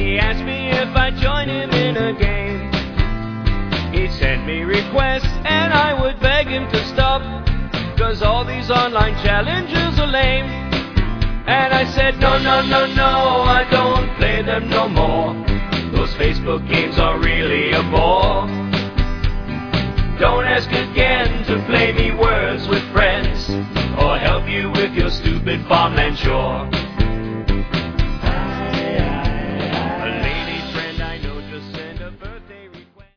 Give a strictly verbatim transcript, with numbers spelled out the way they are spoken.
He asked me if I'd join him in a game. He'd send me requests and I would beg him to stop, 'cause all these online challenges are lame. And I said, no, no, no, no, I don't play them no more. Those Facebook games are really a bore. Don't ask again to play me Words with Friends, or help you with your stupid farmland chore.